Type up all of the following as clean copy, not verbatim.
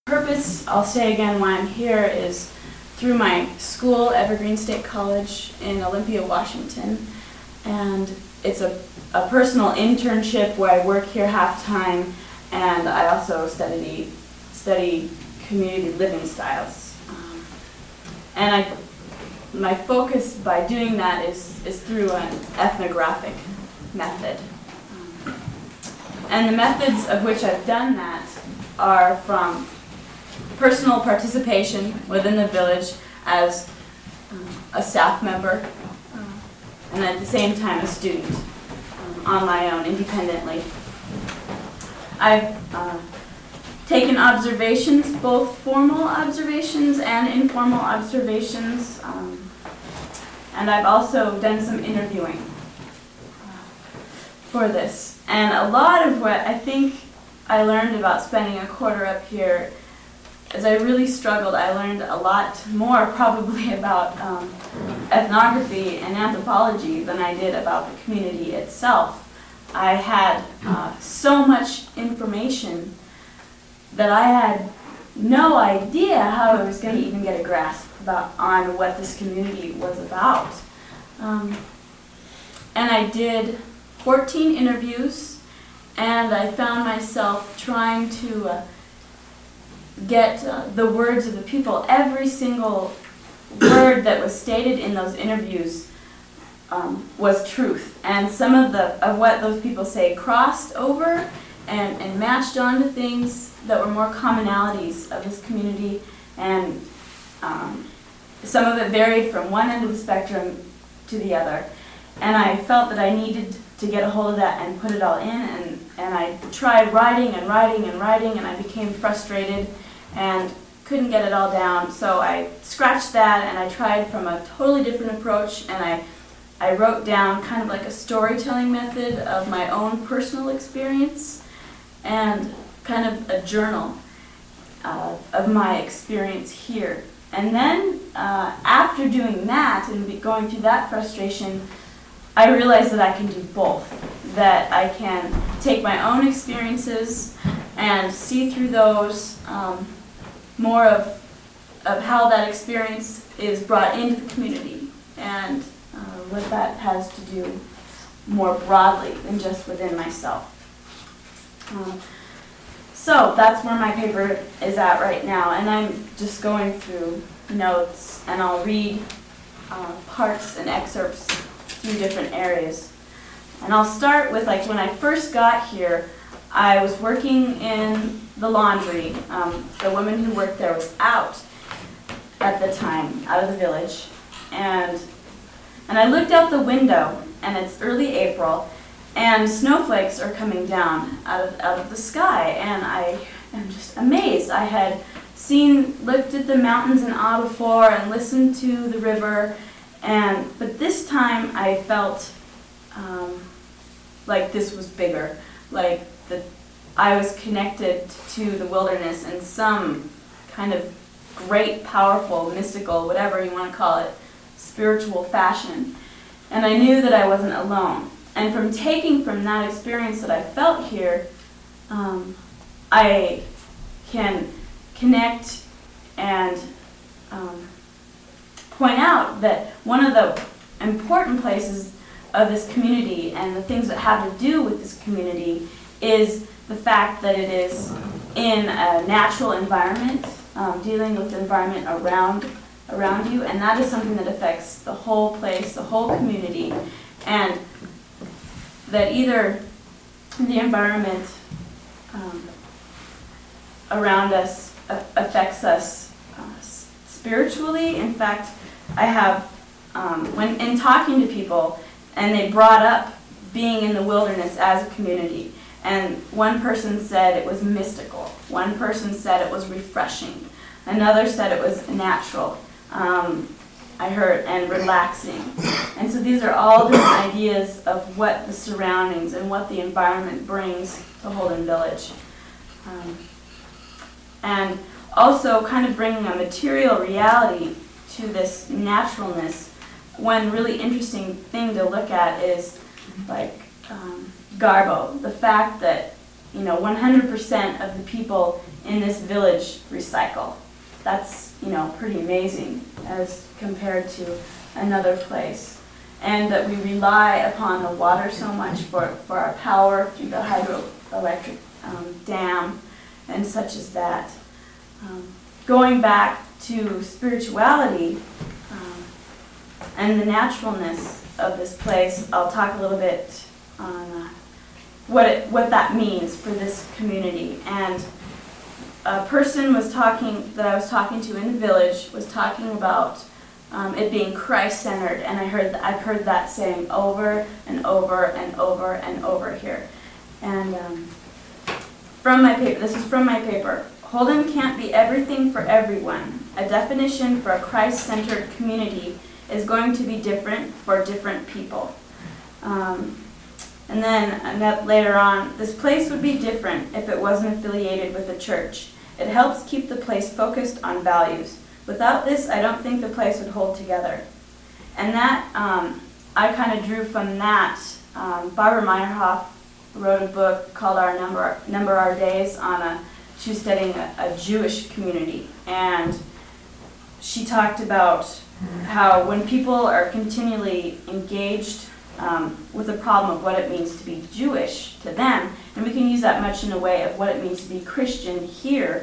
Purpose, I'll say again why I'm here, is through my school, Evergreen State College in Olympia, Washington. And it's a personal internship where I work here half-time, and I also study community living styles. My focus by doing that is through an ethnographic method. And the methods of which I've done that are from personal participation within the village as a staff member, and at the same time a student on my own, independently. I've taken observations, both formal observations and informal observations, and I've also done some interviewing for this. And a lot of what I think I learned about spending a quarter up here, as I really struggled, I learned a lot more probably about ethnography and anthropology than I did about the community itself. I had so much information that I had no idea how I was going to even get a grasp on what this community was about. And I did 14 interviews, and I found myself trying to get the words of the people. Every single word that was stated in those interviews was truth, and some of what those people say crossed over and matched onto things that were more commonalities of this community, and some of it varied from one end of the spectrum to the other. And I felt that I needed to get a hold of that and put it all in, and I tried writing and writing and writing, and I became frustrated and couldn't get it all down. So I scratched that, and I tried from a totally different approach, and I wrote down kind of like a storytelling method of my own personal experience and kind of a journal of my experience here. And then after doing that and going through that frustration, I realized that I can do both, that I can take my own experiences and see through those more of how that experience is brought into the community and what that has to do more broadly than just within myself. So that's where my paper is at right now, and I'm just going through notes, and I'll read parts and excerpts through different areas. And I'll start with, like, when I first got here, I was working in the laundry. The woman who worked there was out at the time, out of the village, and I looked out the window, and it's early April, and snowflakes are coming down out of the sky, and I am just amazed. I had looked at the mountains in awe before and listened to the river, but this time I felt like this was bigger, like that I was connected to the wilderness in some kind of great, powerful, mystical, whatever you want to call it, spiritual fashion. And I knew that I wasn't alone. And from taking from that experience that I felt here, I can connect and point out that one of the important places of this community and the things that have to do with this community is the fact that it is in a natural environment, dealing with the environment around you, and that is something that affects the whole place, the whole community, and that either the environment around us affects us spiritually. In fact, I have, when in talking to people, and they brought up being in the wilderness as a community, and one person said it was mystical, one person said it was refreshing, another said it was natural, I heard, and relaxing. And so these are all different ideas of what the surroundings and what the environment brings to Holden Village. And also kind of bringing a material reality to this naturalness. One really interesting thing to look at is Garbo, the fact that 100% of the people in this village recycle. That's, pretty amazing as compared to another place. And that we rely upon the water so much for our power through the hydroelectric dam and such as that. Going back to spirituality and the naturalness of this place, I'll talk a little bit on what that means for this community. And a person that I was talking to in the village was talking about it being Christ-centered, and I've heard that saying over and over and over and over here. And from my paper, this is from my paper. Holden can't be everything for everyone. A definition for a Christ-centered community is going to be different for different people. And then later on, this place would be different if it wasn't affiliated with a church. It helps keep the place focused on values. Without this, I don't think the place would hold together. And that, I kind of drew from that. Barbara Meyerhoff wrote a book called Our Number Our Days she was studying a Jewish community. And she talked about how when people are continually engaged with the problem of what it means to be Jewish to them, and we can use that much in a way of what it means to be Christian here,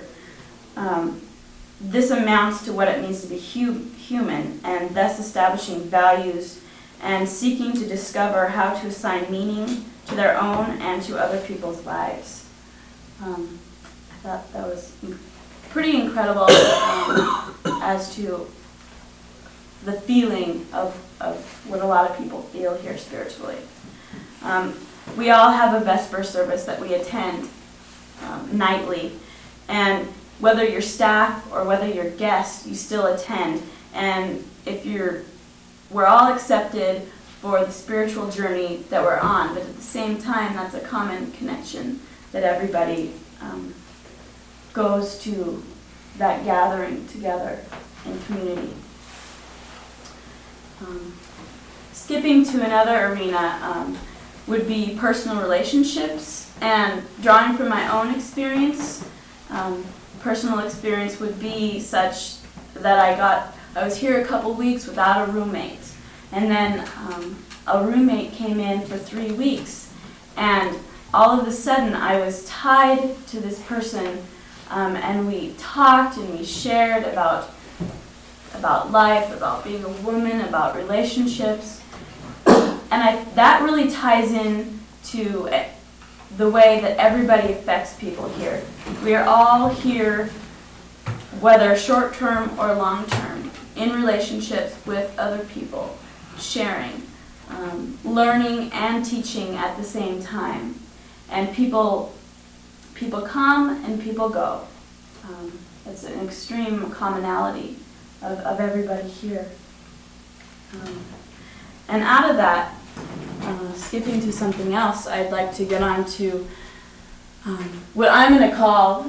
this amounts to what it means to be human, and thus establishing values and seeking to discover how to assign meaning to their own and to other people's lives. I thought that was pretty incredible as to the feeling of what a lot of people feel here spiritually. We all have a Vesper service that we attend nightly, and whether you're staff or whether you're guest, you still attend. And we're all accepted for the spiritual journey that we're on, but at the same time, that's a common connection that everybody goes to that gathering together in community. Skipping to another arena would be personal relationships, and drawing from my own experience, personal experience would be such that I was here a couple weeks without a roommate, and then a roommate came in for 3 weeks, and all of a sudden I was tied to this person, and we talked and we shared about life, about being a woman, about relationships, and that really ties in to the way that everybody affects people here. We are all here, whether short-term or long-term, in relationships with other people, sharing, learning and teaching at the same time. And people come and people go. It's an extreme commonality of everybody here. And out of that, skipping to something else, I'd like to get on to what I'm going to call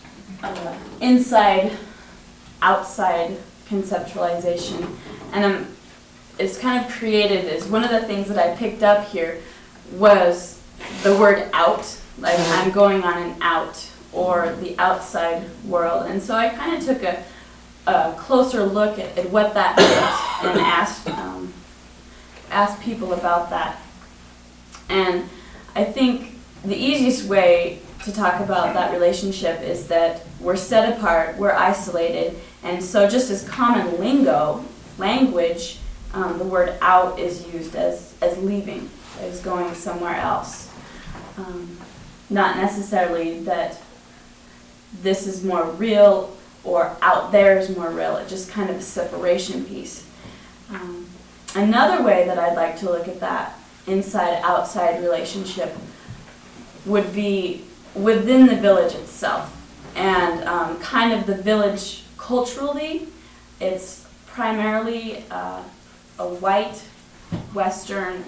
inside-outside conceptualization. And it's kind of created as one of the things that I picked up here was the word out, like I'm going on an out, or the outside world. And so I kind of took a closer look at what that meant and asked people about that. And I think the easiest way to talk about that relationship is that we're set apart, we're isolated, and so just as common language, the word out is used as leaving, as going somewhere else. Not necessarily that this is more real or out there is more real, it's just kind of a separation piece. Another way that I'd like to look at that inside-outside relationship would be within the village itself. And kind of the village culturally, it's primarily a white Western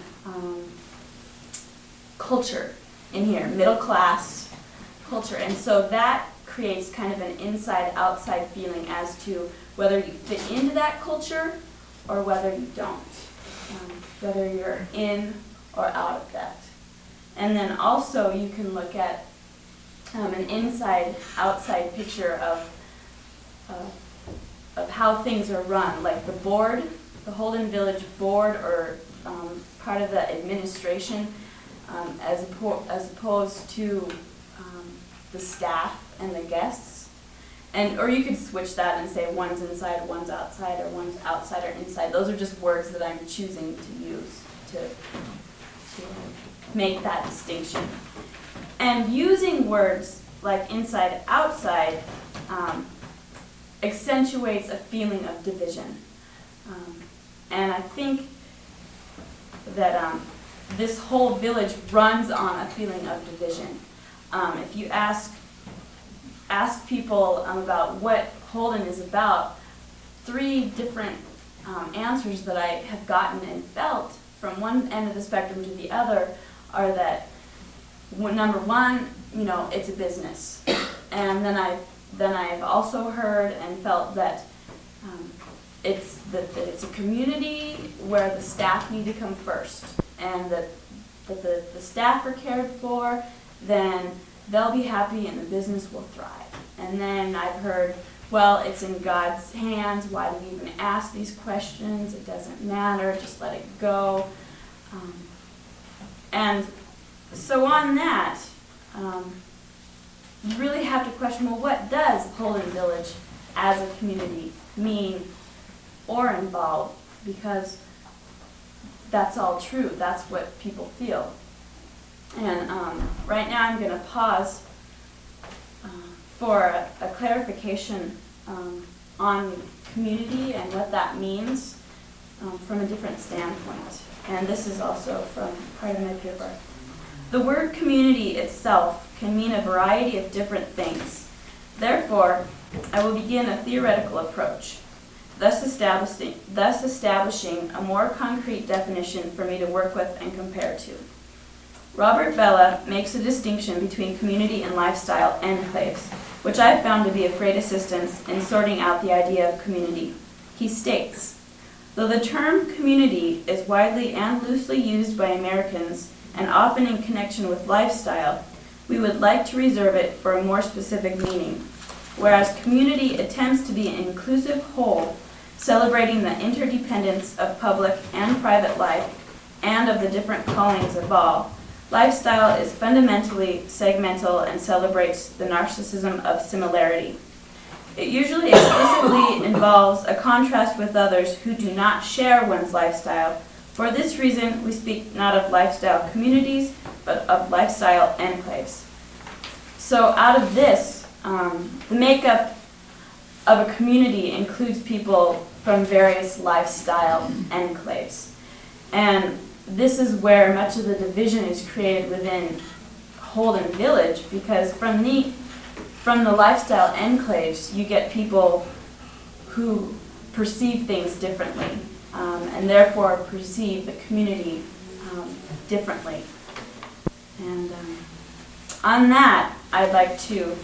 culture in here, middle class culture. And so that creates kind of an inside-outside feeling as to whether you fit into that culture or whether you don't, whether you're in or out of that. And then also you can look at an inside-outside picture of how things are run, like the board, the Holden Village board, or part of the administration, as opposed to the staff and the guests. Or you could switch that and say one's inside, one's outside, or one's outside or inside. Those are just words that I'm choosing to use to make that distinction. And using words like inside, outside accentuates a feeling of division. And I think that this whole village runs on a feeling of division. If you ask people about what Holden is about, 3 different answers that I have gotten and felt from one end of the spectrum to the other are that, number one, it's a business. And then I've also heard and felt that that it's a community where the staff need to come first, and that the staff are cared for, then they'll be happy and the business will thrive. And then I've heard, well, it's in God's hands. Why do we even ask these questions? It doesn't matter. Just let it go. And so on that, you really have to question, well, what does Holden Village as a community mean or involve? Because that's all true. That's what people feel. And right now I'm going to pause for a clarification on community and what that means from a different standpoint. And this is also from part of my paper. The word community itself can mean a variety of different things. Therefore, I will begin a theoretical approach, thus establishing a more concrete definition for me to work with and compare to. Robert Bellah makes a distinction between community and lifestyle enclaves, which I have found to be of great assistance in sorting out the idea of community. He states, though the term community is widely and loosely used by Americans and often in connection with lifestyle, we would like to reserve it for a more specific meaning. Whereas community attempts to be an inclusive whole, celebrating the interdependence of public and private life and of the different callings of all, lifestyle is fundamentally segmental and celebrates the narcissism of similarity. It usually explicitly involves a contrast with others who do not share one's lifestyle. For this reason, we speak not of lifestyle communities, but of lifestyle enclaves. So out of this, the makeup of a community includes people from various lifestyle enclaves. And this is where much of the division is created within Holden Village, because from the lifestyle enclaves, you get people who perceive things differently, and therefore perceive the community differently. And on that, I'd like to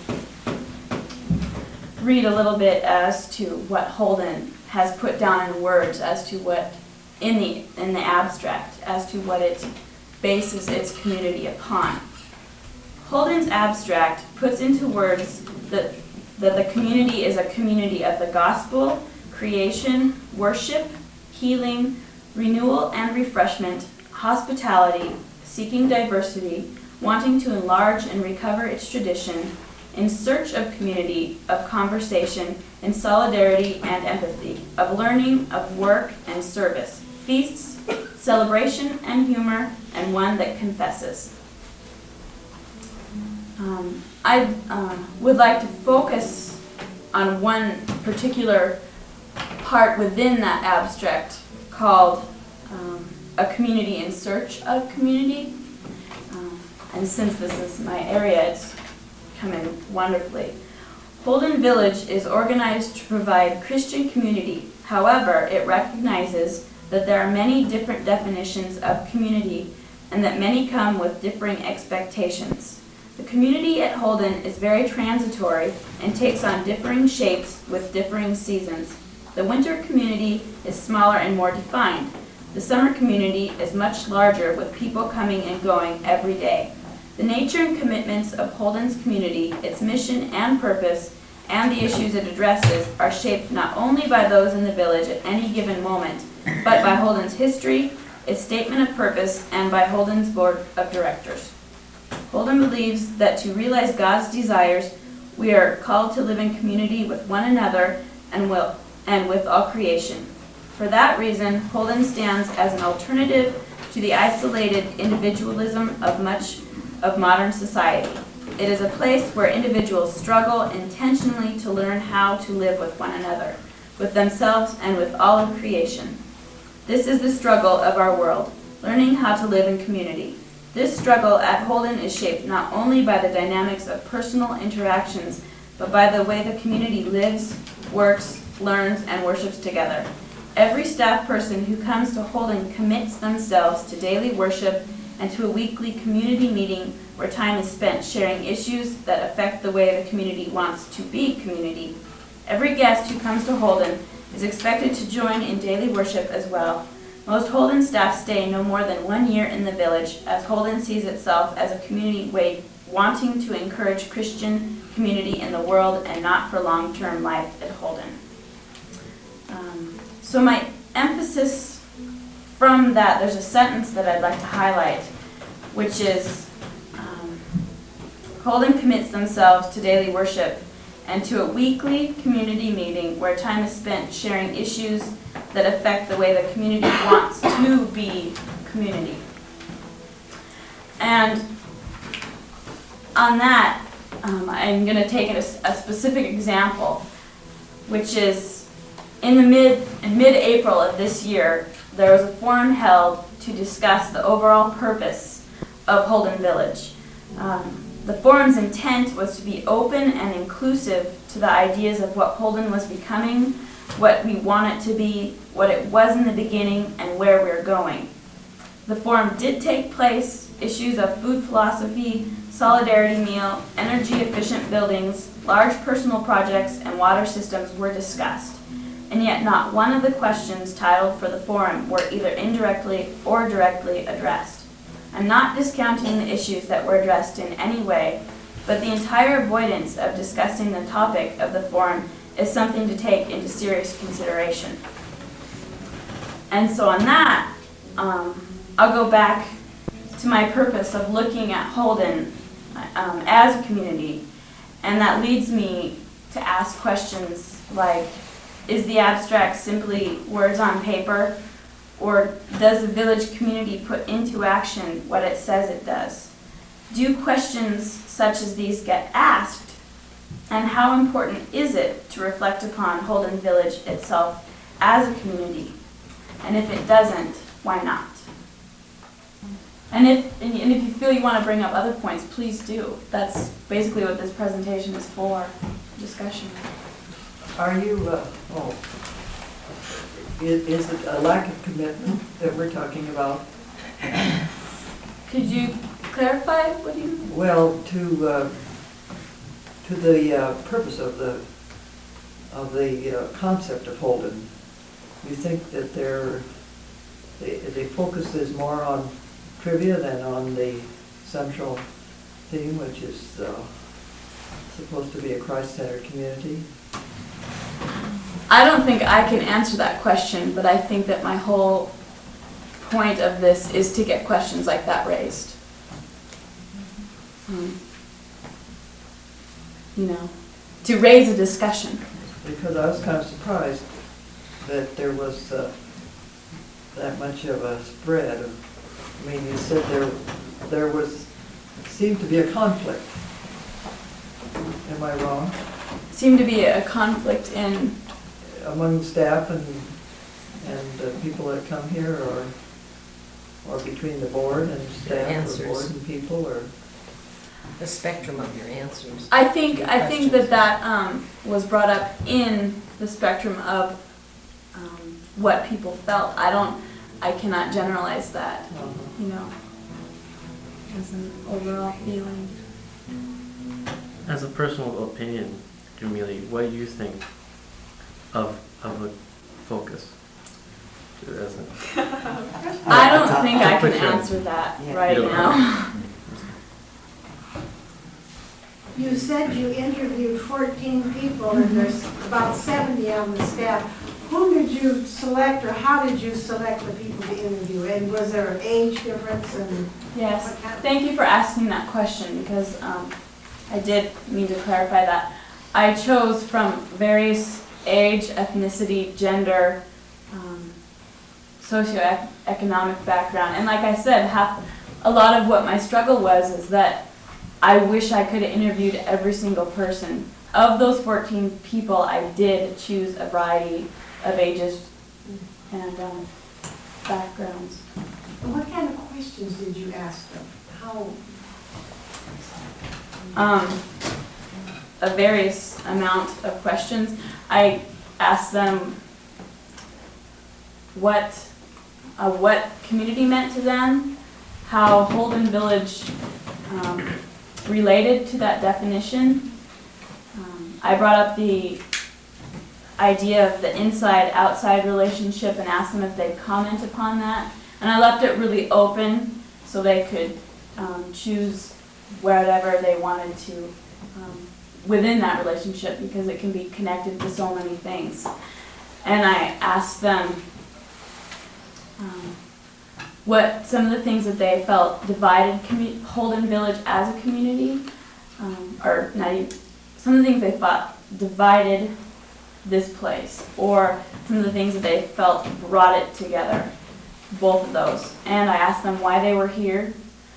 read a little bit as to what Holden has put down in words as to what, in the abstract, as to what it bases its community upon. Holden's abstract puts into words that the community is a community of the gospel, creation, worship, healing, renewal and refreshment, hospitality, seeking diversity, wanting to enlarge and recover its tradition, in search of community, of conversation, in solidarity and empathy, of learning, of work and service, feasts, celebration and humor, and one that confesses. I would like to focus on one particular part within that abstract called a community in search of community. And since this is my area, it's come in wonderfully. Holden Village is organized to provide Christian community. However, it recognizes that there are many different definitions of community and that many come with differing expectations. The community at Holden is very transitory and takes on differing shapes with differing seasons. The winter community is smaller and more defined. The summer community is much larger with people coming and going every day. The nature and commitments of Holden's community, its mission and purpose, and the issues it addresses are shaped not only by those in the village at any given moment, but by Holden's history, its statement of purpose, and by Holden's board of directors. Holden believes that to realize God's desires, we are called to live in community with one another and with all creation. For that reason, Holden stands as an alternative to the isolated individualism of much of modern society. It is a place where individuals struggle intentionally to learn how to live with one another, with themselves, and with all of creation. This is the struggle of our world, learning how to live in community. This struggle at Holden is shaped not only by the dynamics of personal interactions, but by the way the community lives, works, learns, and worships together. Every staff person who comes to Holden commits themselves to daily worship and to a weekly community meeting where time is spent sharing issues that affect the way the community wants to be community. Every guest who comes to Holden is expected to join in daily worship as well. Most Holden staff stay no more than 1 year in the village, as Holden sees itself as a community wanting to encourage Christian community in the world and not for long-term life at Holden. So my emphasis from that, there's a sentence that I'd like to highlight, which is Holden commits themselves to daily worship and to a weekly community meeting where time is spent sharing issues that affect the way the community wants to be community. And on that, I'm going to take a specific example, which is in mid-April of this year, there was a forum held to discuss the overall purpose of Holden Village. The forum's intent was to be open and inclusive to the ideas of what Holden was becoming, what we want it to be, what it was in the beginning, and where we're going. The forum did take place. Issues of food philosophy, solidarity meal, energy-efficient buildings, large personal projects, and water systems were discussed. And yet not one of the questions titled for the forum were either indirectly or directly addressed. I'm not discounting the issues that were addressed in any way, but the entire avoidance of discussing the topic of the forum is something to take into serious consideration. And so on that, I'll go back to my purpose of looking at Holden as a community, and that leads me to ask questions like, is the abstract simply words on paper, or does the village community put into action what it says it does? Do questions such as these get asked, and how important is it to reflect upon Holden Village itself as a community? And if it doesn't, why not? And if you feel you want to bring up other points, please do. That's basically what this presentation is for, discussion. Are you, is it a lack of commitment that we're talking about? Could you clarify what do you mean? Well, to the purpose of the concept of Holden, you think that the focus is more on trivia than on the central theme, which is supposed to be a Christ-centered community? I don't think I can answer that question, but I think that my whole point of this is to get questions like that raised. To raise a discussion. Because I was kind of surprised that there was that much of a spread. I mean, you said there seemed to be a conflict. Am I wrong? Seemed to be a conflict in among staff and people that come here, or between the board and staff, or board and people, or the spectrum of your answers. I think that was brought up in the spectrum of what people felt. I cannot generalize that, as an overall feeling. As a personal opinion, Jamili, what do you think of a focus? I don't think I can answer that right now. You said you interviewed 14 people and there's about 70 on the staff. Who did you select or how did you select the people to interview? And was there an age difference? And Yes, what kind of- thank you for asking that question because I did mean to clarify that. I chose from various age, ethnicity, gender, socioeconomic background. And like I said, a lot of what my struggle was is that I wish I could have interviewed every single person. Of those 14 people, I did choose a variety of ages and backgrounds. And what kind of questions did you ask them? How? A various amount of questions. I asked them what community meant to them, how Holden Village related to that definition. I brought up the idea of the inside-outside relationship and asked them if they'd comment upon that. And I left it really open so they could choose whatever they wanted to within that relationship because it can be connected to so many things. And I asked them what some of the things that they felt divided Holden Village as a community, or not even, some of the things they thought divided this place, or some of the things that they felt brought it together, both of those. And I asked them why they were here.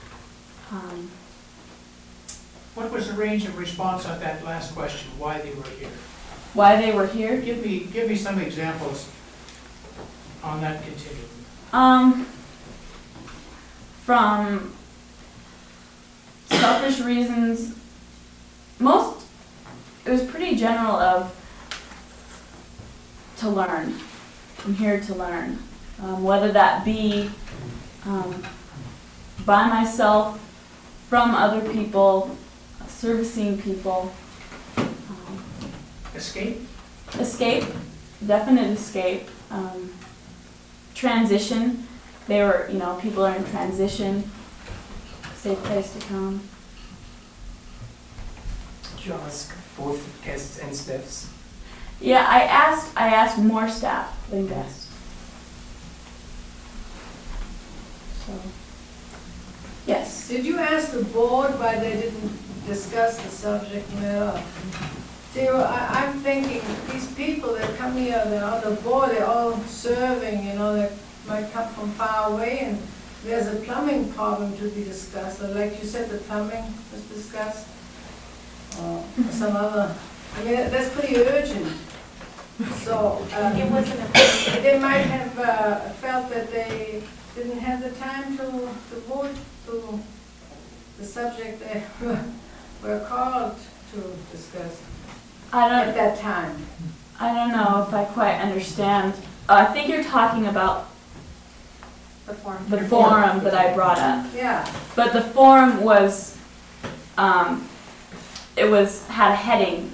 What was the range of response on that last question, why they were here? Why they were here? Give me some examples on that continuum. From selfish reasons, it was pretty general of to learn. I'm here to learn. Whether that be by myself, from other people, servicing people. Escape? Escape, definite escape. Transition. They were, people are in transition. Safe place to come. Did you ask both guests and staffs? Yeah, I asked more staff than guests. So, yes. Did you ask the board why they didn't discuss the subject matter? See, I'm thinking, these people that come here, they're on the board, they're all serving, they might come from far away, and there's a plumbing problem to be discussed. Or like you said, the plumbing was discussed. Or some other, that's pretty urgent. So, It wasn't a they might have felt that they didn't have the time to devote to the subject they were called to discuss at that time. I don't know if I quite understand. I think you're talking about the form. the forum that I brought up. Yeah. But the forum was, had a heading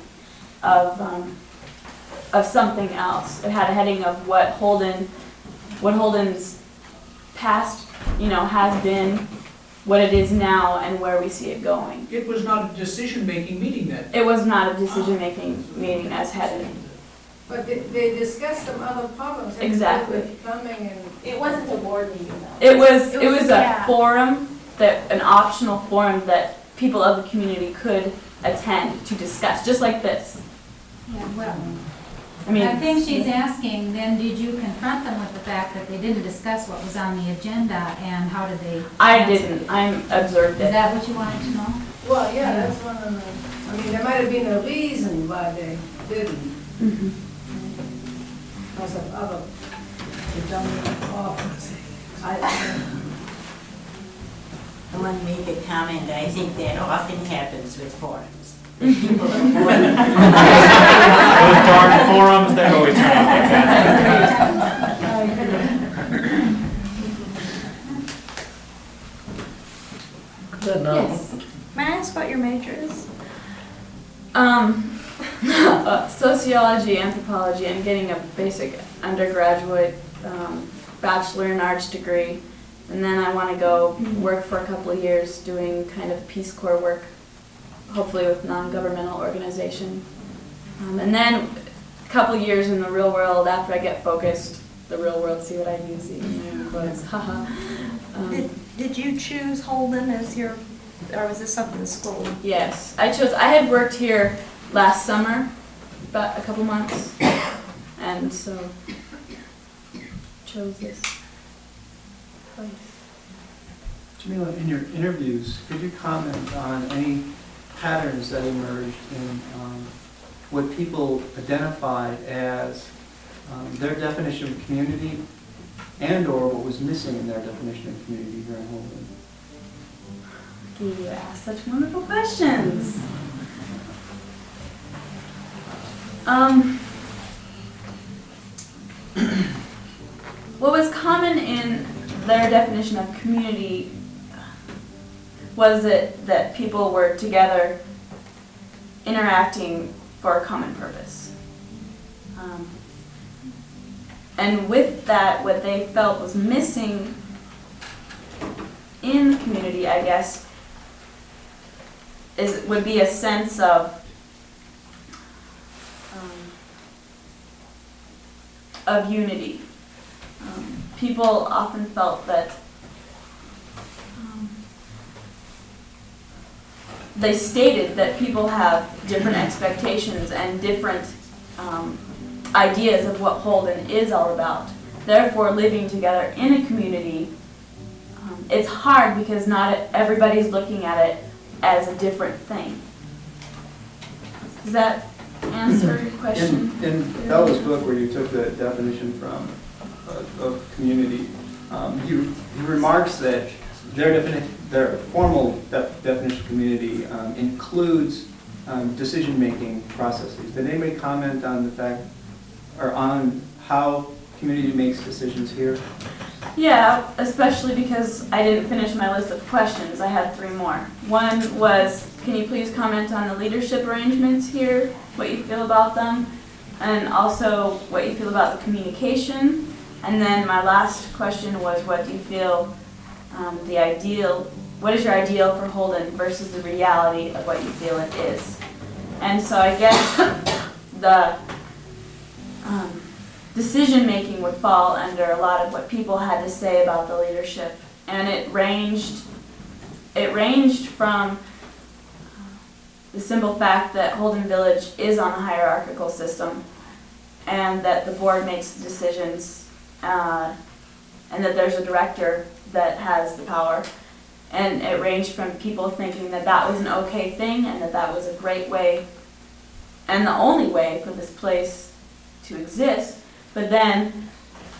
of something else. It had a heading of what Holden's past, has been, what it is now, and where we see it going. It was not a decision-making meeting then? It was not a decision-making meeting as headed. But they discussed some other problems. had to do Exactly. with plumbing and. It wasn't a board meeting though. It was a yeah. forum, an optional forum that people of the community could attend to discuss, just like this. Yeah, well, I mean, I think she's asking, then did you confront them with the fact that they didn't discuss what was on the agenda and how did they? I answer? didn't. I observed Is it. that what you wanted to know? Well, yeah, that's one of the, there might have been a reason why they didn't. Mhm. Because of other redundant problems. I want to make a comment. I think that often happens with forums. The people are bored. Those darn forums, they always turn out like that. Good enough. Yes. May I ask what your major is? Sociology, anthropology. I'm getting a basic undergraduate Bachelor in Arts degree, and then I want to go work for a couple of years doing kind of Peace Corps work. hopefully with non-governmental organization. And then a couple years in the real world after I get focused, the real world, see what I do, see my own quotes, haha. Did you choose Holden as your, or was this something the school? Yes, I had worked here last summer, about a couple months, and so chose this place. Jamila, in your interviews, could you comment on any patterns that emerged in what people identified as their definition of community and/or what was missing in their definition of community here in Holden? You ask such wonderful questions. What was common in their definition of community was that people were together interacting for a common purpose. And with that, what they felt was missing in the community, I guess, would be a sense of unity. People often felt that they stated that people have different expectations and different ideas of what Holden is all about. Therefore, living together in a community, it's hard because not everybody's looking at it as a different thing. Does that answer your question? In Bella's book, where you took the definition from of community, he remarks that their formal definition of community includes decision-making processes. Did anybody comment on the fact, or on how community makes decisions here? Yeah, especially because I didn't finish my list of questions. I had 3 more. One was, can you please comment on the leadership arrangements here, what you feel about them, and also what you feel about the communication. And then my last question was, what do you feel what is your ideal for Holden versus the reality of what you feel it is? And so I guess the decision-making would fall under a lot of what people had to say about the leadership. And it ranged from the simple fact that Holden Village is on a hierarchical system and that the board makes the decisions and that there's a director that has the power. And it ranged from people thinking that that was an okay thing and that was a great way and the only way for this place to exist. But then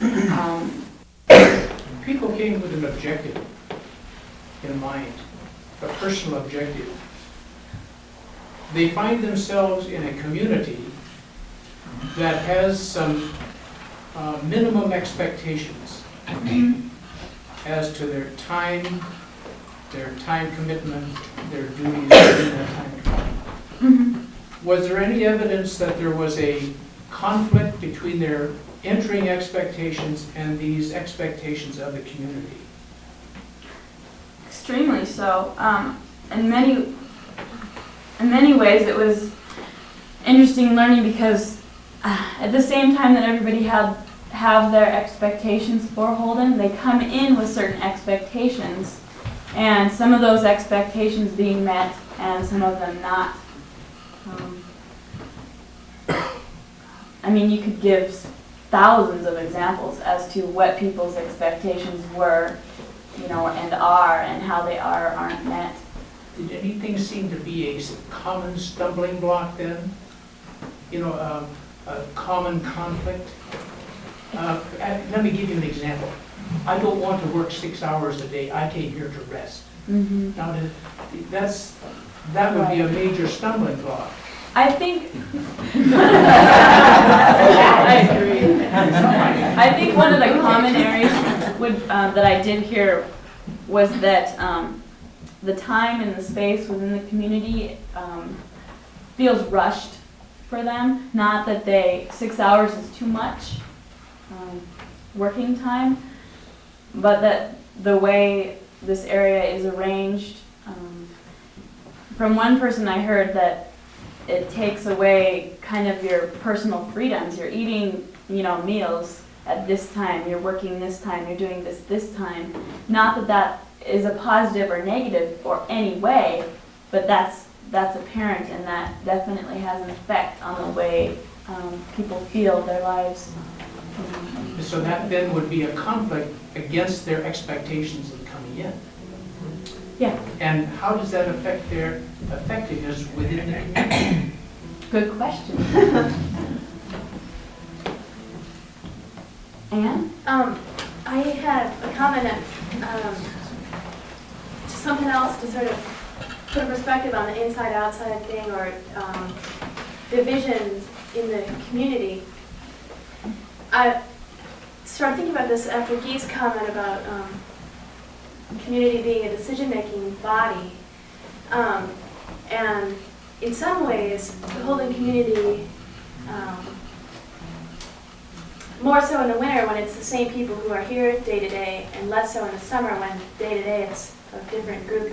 People came with an objective in mind, a personal objective. They find themselves in a community that has some minimum expectations as to their time commitment, their duties during that time. Was there any evidence that there was a conflict between their entering expectations and these expectations of the community? Extremely so. In many ways, it was interesting learning because at the same time that everybody have their expectations for Holden, they come in with certain expectations, and some of those expectations being met and some of them not. I mean, you could give thousands of examples as to what people's expectations were, and are, and how they are or aren't met. Did anything seem to be a common stumbling block then? A common conflict? Let me give you an example. I don't want to work 6 hours a day. I came here to rest. Now, that would be a major stumbling block. I think I agree. I think one of the common areas that I did hear was that the time and the space within the community feels rushed for them. Not that 6 hours is too much working time, but that the way this area is arranged, from one person I heard that it takes away kind of your personal freedoms. You're eating, meals at this time, you're working this time, you're doing this time. Not that that is a positive or negative or any way, but that's apparent, and that definitely has an effect on the way people feel their lives. So that then would be a conflict against their expectations of coming in. Yeah. And how does that affect their effectiveness within the community? Good question. Anne? I had a comment to something else to sort of put a perspective on the inside-outside thing, or divisions in the community. I started thinking about this after Guy's comment about community being a decision-making body. And in some ways, the Holden community, more so in the winter when it's the same people who are here day to day, and less so in the summer when day to day it's a different group.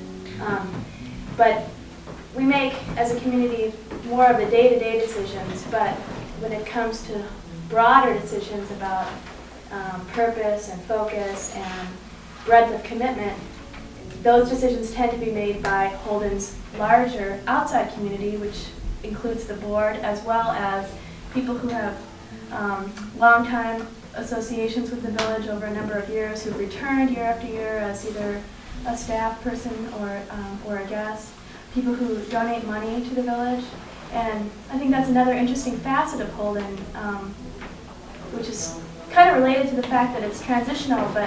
But we make, as a community, more of the day-to-day decisions, but when it comes to broader decisions about purpose and focus and breadth of commitment, those decisions tend to be made by Holden's larger outside community, which includes the board, as well as people who have long-time associations with the village over a number of years, who've returned year after year as either a staff person or a guest, people who donate money to the village. And I think that's another interesting facet of Holden, which is kind of related to the fact that it's transitional, but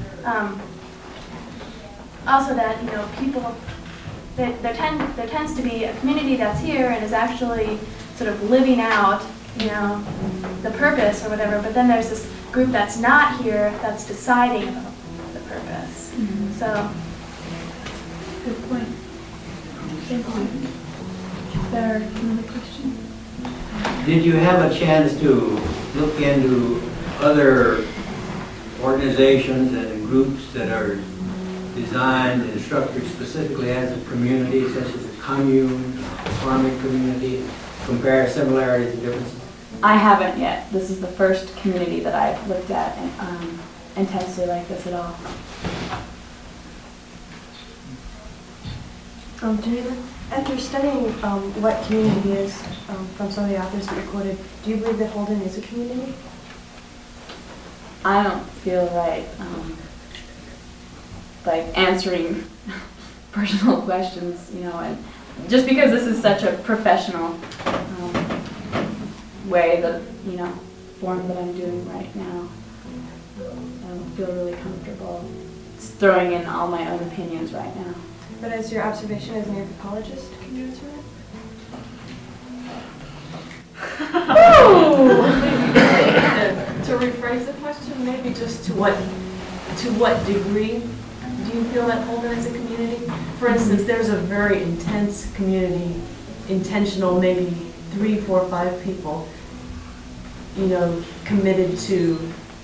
also that, people, there tends to be a community that's here and is actually sort of living out, the purpose or whatever, but then there's this group that's not here that's deciding the purpose. Mm-hmm. So, Good point. Thank you. Is there another question? Did you have a chance to look into other organizations and groups that are designed and structured specifically as a community, such as a commune, a farming community, compare similarities and differences? I haven't yet. This is the first community that I've looked at intensely like this at all. Janina, after studying what community is from some of the authors that you quoted, do you believe that Holden is a community? I don't feel right like answering personal questions, and just because this is such a professional way that, form that I'm doing right now, I don't feel really comfortable throwing in all my own opinions right now. But as your observation as an anthropologist, can you answer To rephrase the question, maybe just to what degree do you feel that Holden is a community? For instance, there's a very intense community, intentional, maybe 3, 4, 5 people, committed to,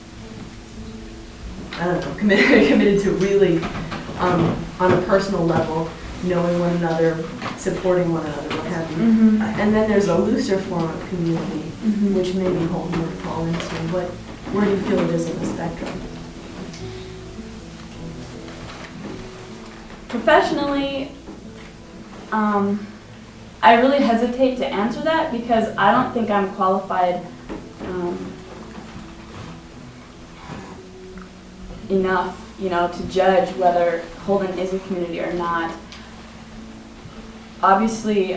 committed to really, on a personal level, knowing one another, supporting one another, what have you. Mm-hmm. And then there's a looser form of community, which maybe Holden would fall into. Where do you feel it is in the spectrum? Professionally, I really hesitate to answer that because I don't think I'm qualified enough, to judge whether Holden is a community or not. Obviously,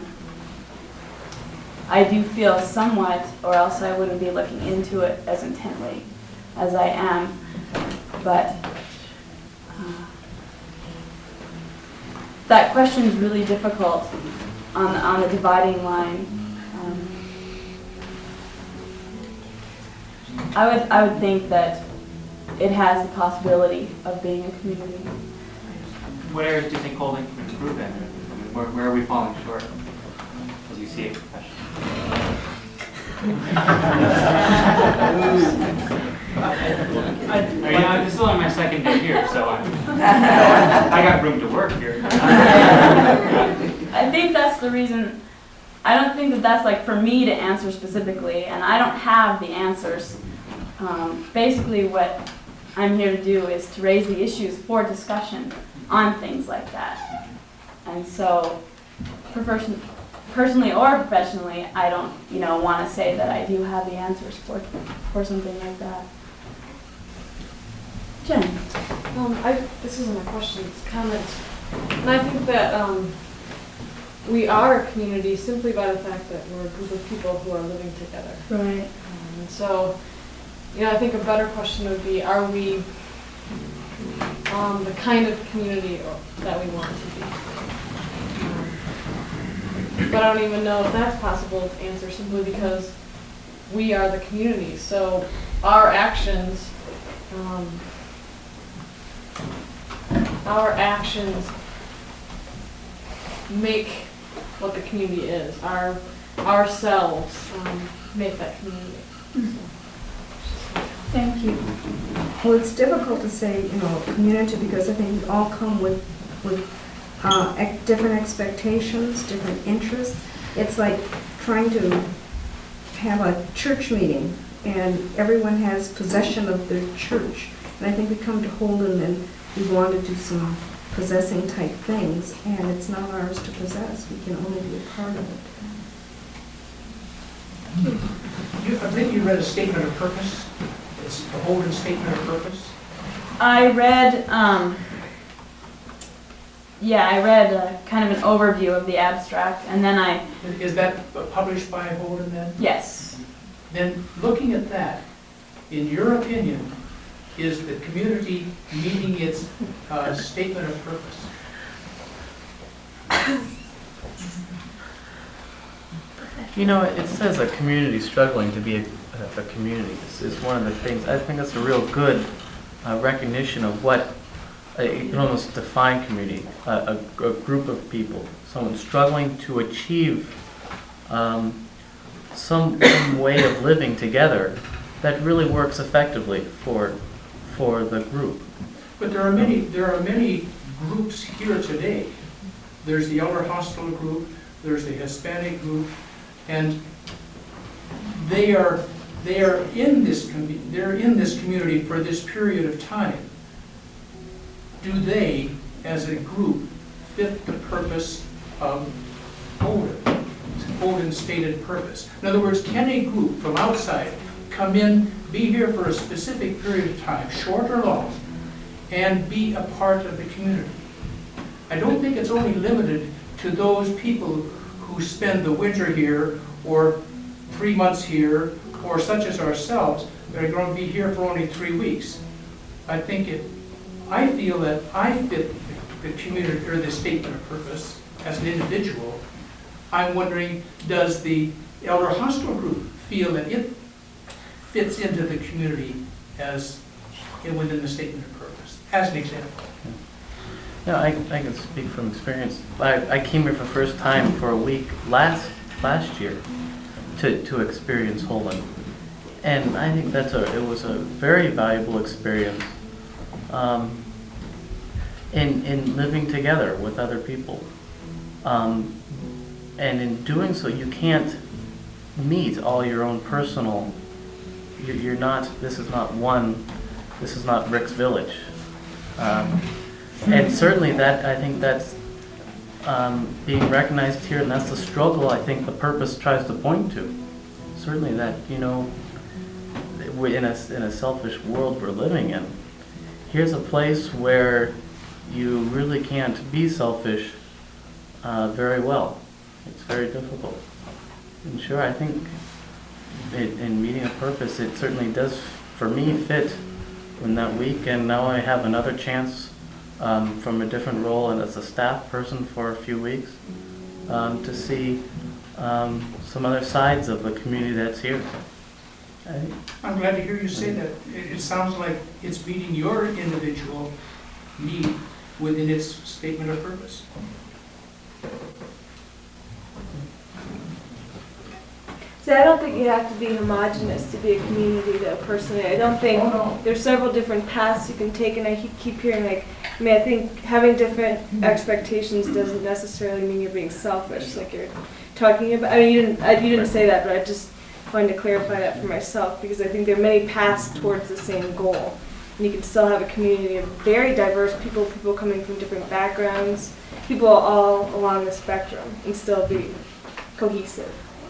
I do feel somewhat, or else I wouldn't be looking into it as intently as I am. But that question is really difficult on the dividing line. I would think that it has the possibility of being a community. What areas do you think Holden can improve in? Where are we falling short as you see it professionally? I'm still on my second day here, so I got room to work here. I think that's the reason. I don't think that that's like for me to answer specifically, and I don't have the answers. Basically, what I'm here to do is to raise the issues for discussion on things like that. And so, personally or professionally, I don't, want to say that I do have the answers for something like that. Jen. This isn't a question, it's a comment. And I think that we are a community simply by the fact that we're a group of people who are living together. Right. And so, I think a better question would be, are we the kind of community that we want to be? But I don't even know if that's possible to answer simply because we are the community. So our actions make what the community is. Ourselves make that community. Thank you. Well, it's difficult to say, community, because I think we all come with different expectations, different interests. It's like trying to have a church meeting and everyone has possession of their church. And I think we come to Holden and we want to do some possessing type things, and it's not ours to possess. We can only be a part of it. I think you read a statement of purpose. It's the Holden statement of purpose. I read, kind of an overview of the abstract, and then Is that published by Holden then? Yes. Then, looking at that, in your opinion, is the community meeting its statement of purpose? It says a community struggling to be a community. This is one of the things. I think that's a real good recognition of what you can almost define community. A group of people, someone struggling to achieve some way of living together that really works effectively for the group. But there are many groups here today. There's the Elder Hospital group, there's the Hispanic group, and they are in this community for this period of time. Do they, as a group, fit the purpose of Holden's stated purpose? In other words, can a group from outside come in, be here for a specific period of time, short or long, and be a part of the community? I don't think it's only limited to those people who spend the winter here, or 3 months here, or such as ourselves, that are going to be here for only 3 weeks. I feel that I fit the community, or the statement of purpose, as an individual. I'm wondering, does the Elder Hospital group feel that it fits into the community as within the statement of purpose, as an example? No, I can speak from experience. I came here for the first time for a week last year to experience Holden, and I think it was a very valuable experience in living together with other people, and in doing so, you can't meet all your own personal. You're not. This is not Rick's Village. And certainly I think that's being recognized here, and that's the struggle I think the purpose tries to point to. Certainly that, we're in a selfish world we're living in. Here's a place where you really can't be selfish very well. It's very difficult. And sure, I think in meeting a purpose, it certainly does, for me, fit in that week, and now I have another chance from a different role and as a staff person for a few weeks to see some other sides of the community that's here. I'm glad to hear you say that. It sounds like it's meeting your individual need within its statement of purpose. See, I don't think you have to be homogenous to be a community, though, personally. I don't think there's several different paths you can take, and I keep hearing, like, I mean, I think having different expectations doesn't necessarily mean you're being selfish, like you're talking about. I mean, you didn't say that, but I just wanted to clarify that for myself, because I think there are many paths towards the same goal. And you can still have a community of very diverse people, people coming from different backgrounds, people all along the spectrum, and still be cohesive.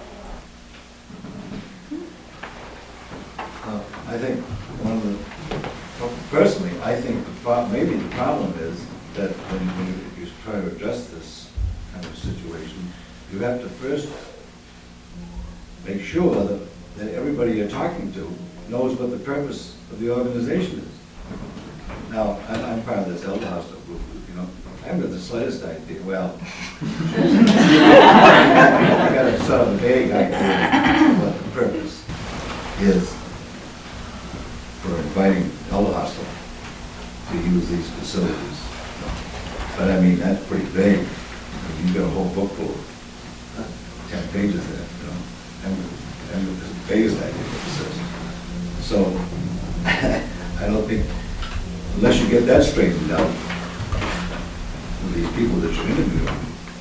I think one of the, well, personally, I think maybe the problem is that when you try to address this kind of situation, you have to first make sure that everybody you're talking to knows what the purpose of the organization is. Now, I'm part of this Elder Hostel group, you know. I haven't got the slightest idea, well, I got a sort of a vague idea what the purpose is for inviting Elder Hostel to use these facilities. But I mean, that's pretty vague. I mean, you've got a whole book full of 10 pages there, you know, and the vaguest idea what it says. So, I don't think, unless you get that straightened out with these people that you're interviewing,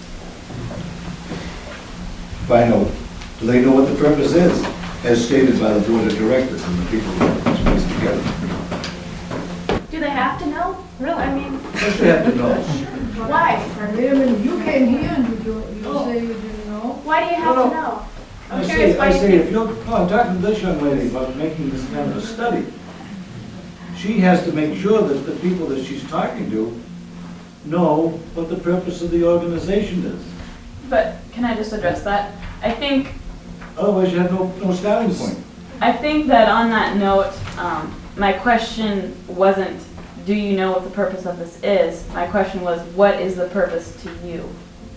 find out, do they know what the purpose is, as stated by the board of directors and the people who put this place together? Do they have to know? Really? I mean, Yes, they have to know. why? Wait a minute, you came here and you say you didn't know? Why do you have to know? I'm curious why I you say, think. if you're, no, I'm talking to this young lady about making this kind of a study. She has to make sure that the people that she's talking to know what the purpose of the organization is. But can I just address that? I think Otherwise, you have no starting point. I think that on that note, my question wasn't, do you know what the purpose of this is? My question was, what is the purpose to you?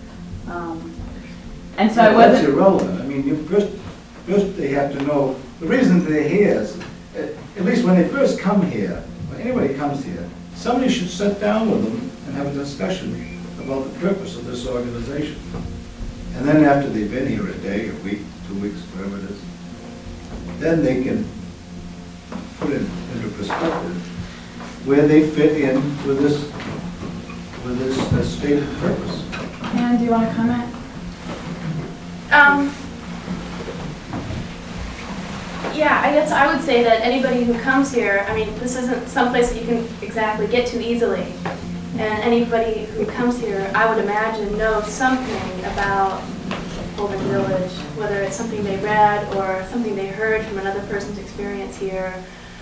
And so I wasn't... That's irrelevant. I mean, first they have to know, the reason they're here is, at least when they first come here, when anybody comes here, somebody should sit down with them and have a discussion about the purpose of this organization. And then after they've been here a day, a week, 2 weeks, whatever it is, then they can put it into perspective where they fit in with this stated purpose. Ann, do you want to comment? Yeah, I guess I would say that anybody who comes here, I mean, this isn't someplace that you can exactly get to easily. And anybody who comes here, I would imagine, knows something about Holden Village, whether it's something they read or something they heard from another person's experience here.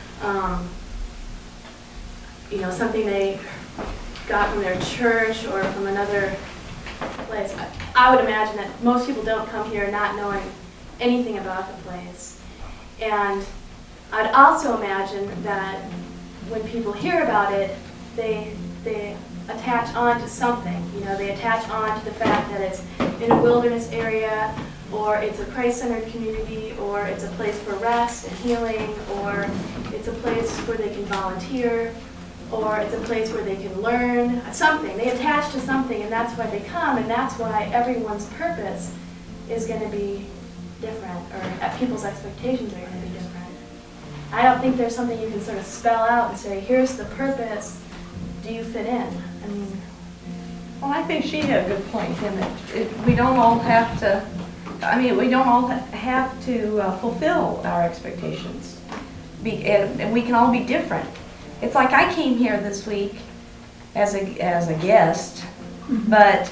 You know, something they got from their church or from another place. I would imagine that most people don't come here not knowing anything about the place. And I'd also imagine that when people hear about it, they attach on to something. You know, they attach on to the fact that it's in a wilderness area, or it's a Christ-centered community, or it's a place for rest and healing, or it's a place where they can volunteer, or it's a place where they can learn something. They attach to something, and that's why they come, and that's why everyone's purpose is going to be different, or people's expectations are going to be different. I don't think there's something you can sort of spell out and say, here's the purpose, do you fit in? I mean, Well, I think she had a good point in that we don't all have to, we don't all have to fulfill our expectations. And we can all be different. It's like I came here this week as a guest, but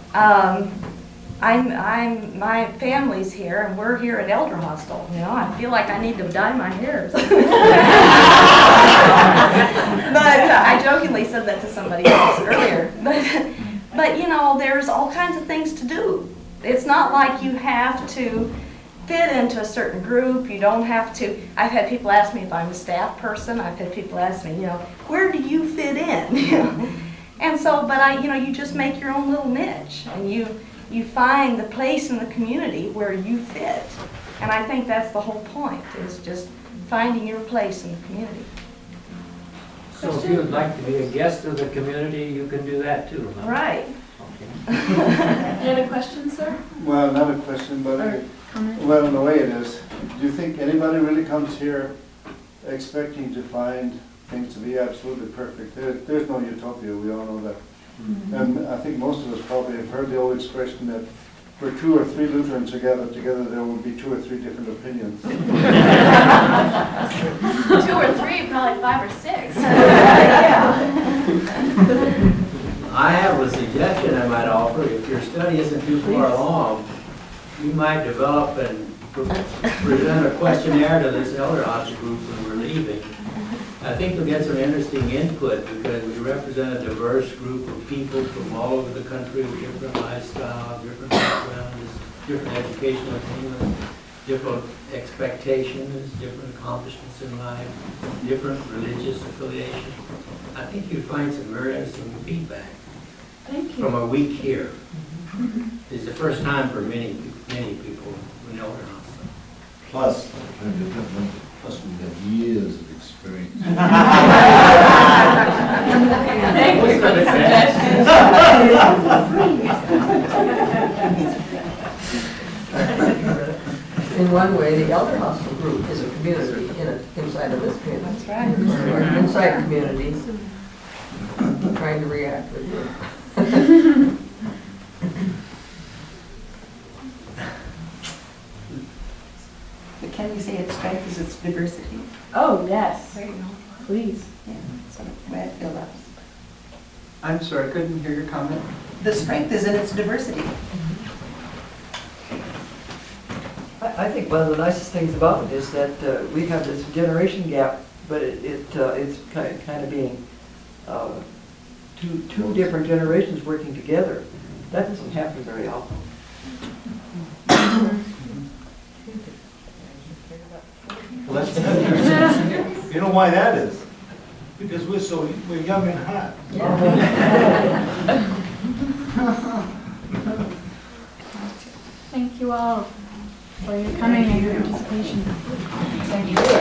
my family's here and we're here at Elder Hostel. You know, I feel like I need to dye my hair. But I jokingly said that to somebody else earlier. But you know, there's all kinds of things to do. It's not like you have to fit into a certain group. You don't have to. I've had people ask me if I'm a staff person. I've had people ask me, you know, where do you fit in? And so, but you just make your own little niche, and you find the place in the community where you fit. And I think that's the whole point, is just finding your place in the community. So if you would like to be a guest of the community, you can do that too, huh? Right. Any other questions, sir? Well, not a question, but a comment? Well, in a way it is. Do you think anybody really comes here expecting to find things to be absolutely perfect? There's no utopia, we all know that. And I think most of us probably have heard the old expression that where 2 or 3 Lutherans are gathered together, there will be 2 or 3 different opinions. 2 or 3, probably 5 or 6. I have a suggestion I might offer. If your study isn't too far along, you might develop and present a questionnaire to this elder hostel group when we're leaving. I think you'll get some interesting input because we represent a diverse group of people from all over the country with different lifestyles, different backgrounds, different educational attainments, different expectations, different accomplishments in life, different religious affiliations. I think you'd find some very interesting feedback. Thank you. From a week here. It's the first time for many people in Elder Hostel. Plus we have years of experience. Thank you for the suggestions. In one way, the Elder Hostel group is a community inside of this community. That's right. We're an inside community trying to react with you. But can we say its strength is its diversity? Oh, yes. Please. Yeah, that's what I feel about. I'm sorry, I couldn't hear your comment. The strength is in its diversity. I think one of the nicest things about it is that we have this generation gap, but it's kind of being two different generations working together. That doesn't happen very often. Well, that's you know why that is? Because we're young and hot. Thank you all for your coming and your participation. Thank you.